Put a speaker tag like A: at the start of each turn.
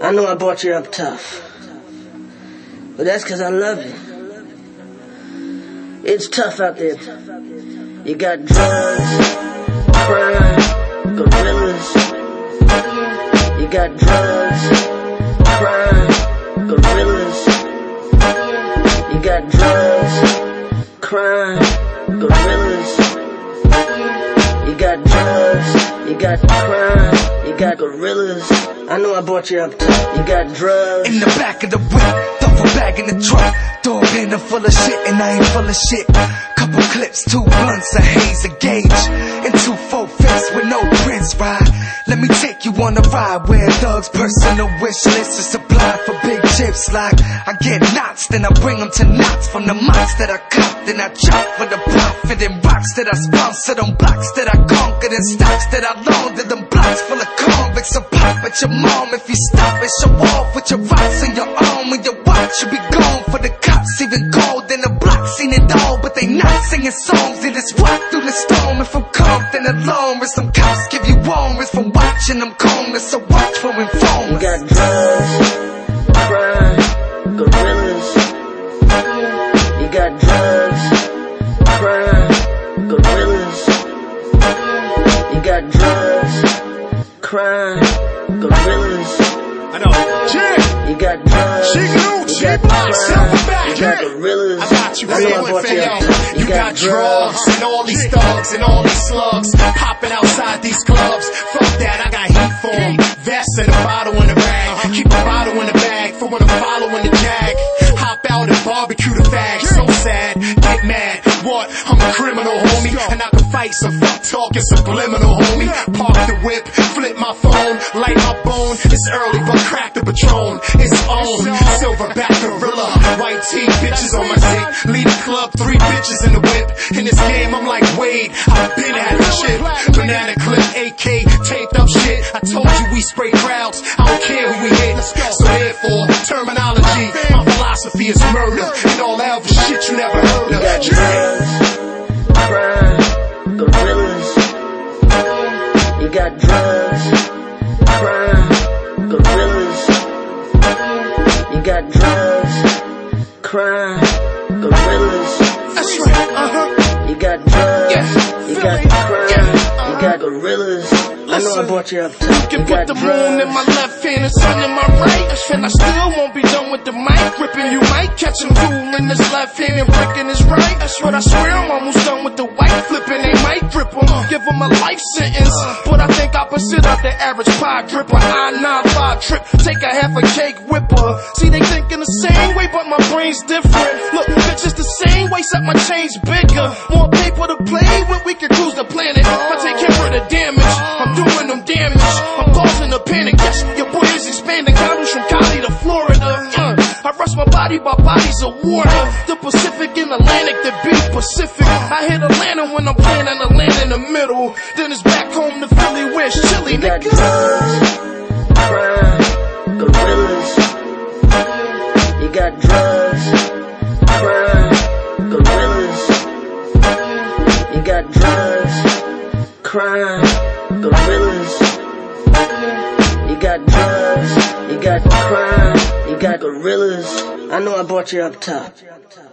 A: I know I brought you up tough, but that's 'cause I love you. It's tough out there. You got drugs, crime, gorillas. You got drugs, crime, gorillas. You got drugs, crime, gorillas. You got drugs, you got crime, you got gorillas. I know I brought you up top. You got drugs
B: in the back of the whip, duffel bag in the trunk, door handle full of shit, and I ain't full of shit. Couple clips, 2 blunts, a haze, a gauge, and 2 4-5 with no prints. Ride, let me take you on a ride where a thug's personal wish list is supplied for big chips. Like I get knots, then I bring them to knots from the mots that I cop, then I chop for the profit and rocks that I sponsored on blocks that I conquered and stocks that I loaned to them blocks full of convicts. So pop at your mom if you stop and show off with your rocks in your arm. When you watch, you be gone for the cops. Even cold in the block, seen it all, but they not singing songs. They just walk through the storm. If I'm Compton alone, with some cops give you warnings from watching them comas. So watch for informers.
A: You got drugs, crime, gorillas. You got drugs, crime, gorillas. You got drugs, crime, gorillas.
C: I know. Yeah.
A: You got drugs,
C: you got crime,
A: you got gorillas.
C: I got you, man. You got drugs and all these thugs and all these slugs popping outside these clubs. Fuck that, I got heat for them. Vest and a bottle in the bag. Keep a bottle in the bag for when I'm following the jag. Hop out and barbecue the fag. So sad, get mad. What? I'm a criminal, homie, and I can fight some fuck talking subliminal, homie. Park the whip, flip my phone, light my bone. It's early, but crack the Patron. It's on, silverback gorilla, white tee, bitches on my dick. Lead the club, 3 bitches in the whip. In this game, I'm like Wade. I've been at the shit. Banana clip, AK, taped up shit. I told you we spray crowds. I don't care who we hit. So therefore, terminology, my philosophy is murder and all that other shit you never heard of.
A: Crime, gorillas. You got drugs, crime, gorillas. You got drugs, crime, gorillas.
C: That's right,
A: You got drugs, you got crime, you got gorillas. I know I brought you up top.
D: You can put the moon in my left hand and sun in my right, and I still won't be done with the mic gripping. You might catch him cool in his left hand and breaking his right. That's what I swear, I'm almost done with the white flipping. They might grip him, give him a life sentence, but I think opposite of the average pie gripper. I-95 trip, take a half a cake whipper. See, they thinking the same way, but my brain's different. Look, bitch, it's the same way, except my chain's bigger. More paper to play with, we can cruise the planet. I take care of the damage, I'm doing them damage. I'm causing a panic, yes, your boy is expanding. Condos from Cali to Florida. I rush my body by bodies of water. The Pacific and Atlantic, the beat Pacific. I hit Atlanta when I'm planning to land in the middle. Then it's back home to Philly where it's chilly,
A: You got
D: nigga.
A: drugs, crime, gorillas. You got drugs, crime, gorillas. You got drugs, crime, gorillas. You got drugs, you got crime, you got gorillas. I know I brought you up top.